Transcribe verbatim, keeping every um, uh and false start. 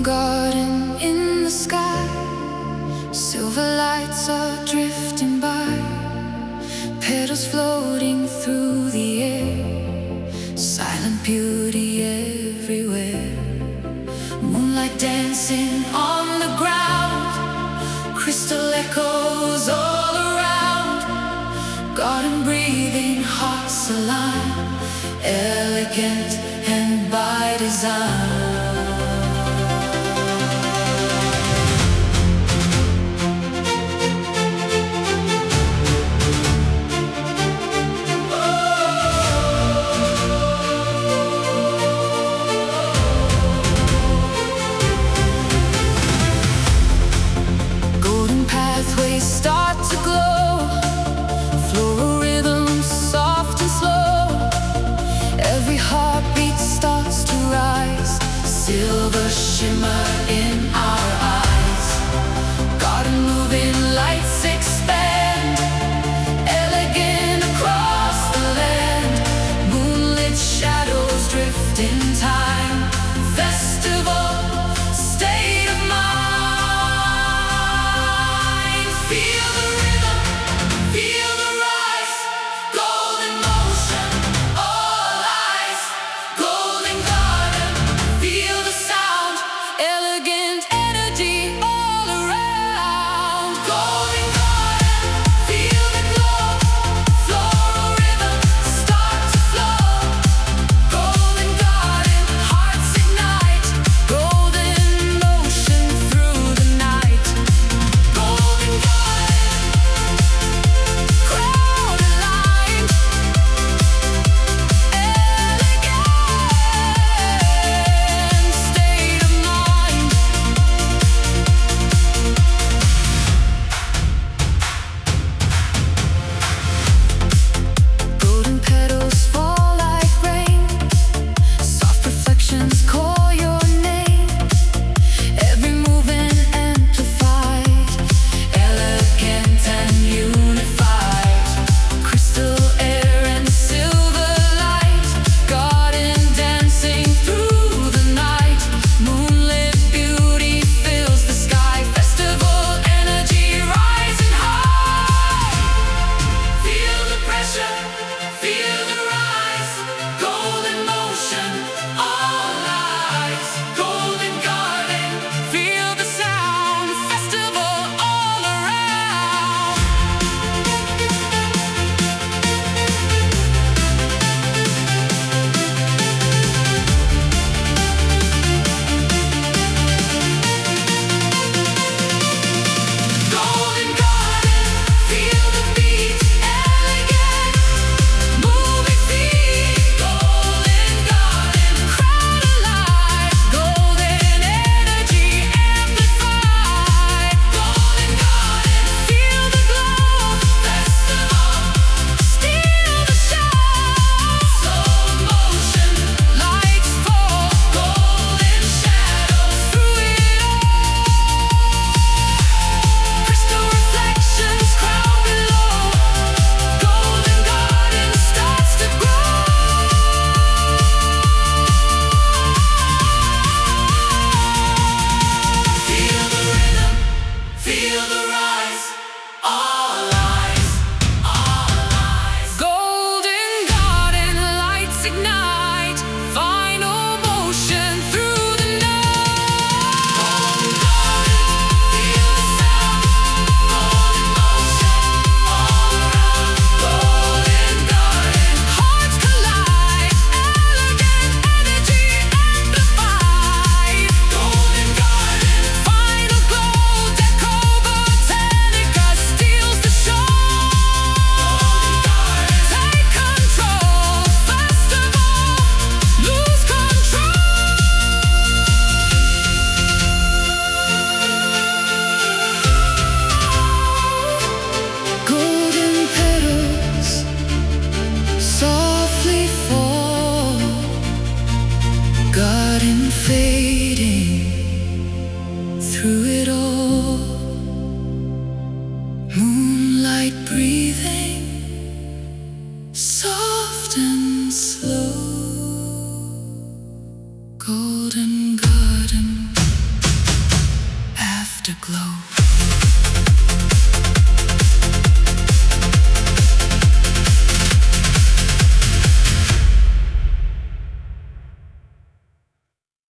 garden in the sky, silver lights are drifting by, petals floating through the air, silent beauty everywhere. Moonlight dancing on the ground, crystal echoes all around, garden breathing, hearts aligned, elegant and by design. Pathways start to glow, floral rhythms soft and slow, every heartbeat starts to rise, silver shimmer in our eyes, garden moving, lights expand, elegant across the land, moonlit shadows drift in time, festival, state of mind. Feel the rhythm, feel the rise, golden motion, all eyes, golden garden, feel the sound, elegant energy all around. Golden garden, feel the glow, floral rhythm start to flow. Golden garden, hearts ignite, golden motion through the night. Golden crowd aligned, elegant state of mind. Golden petals fall like rain, soft reflections call your name, every movement amplified, elegant and unified, crystal air and silver light, garden dancing through the night, moonlit beauty fills the sky, festival energy rising high. Feel the pressure, feel the rise, golden motion, all eyes, golden garden, feel the sound, festival all around. Golden garden, feel the beat, elegant, moving feet. Golden garden, crowd alive, golden energy amplified. Golden garden, feel the glow, festival, steal the show. Slow motion, lights fall, golden shadows through it all. Crystal reflections crowd below, golden garden starts to grow. Feel the rhythm, feel the rise, all eyes, all eyes. Golden garden, lights ignite, final motion through the night. Golden garden, feel the sound, golden motion, all around. Golden garden, hearts collide, elegant energy amplified. Golden garden, final glow, deco botanica steals the show. Golden garden, take control, festival, lose control. Golden petals softly fall, garden fading through it all, moonlight breathing, soft and slow. Golden garden. afterglow.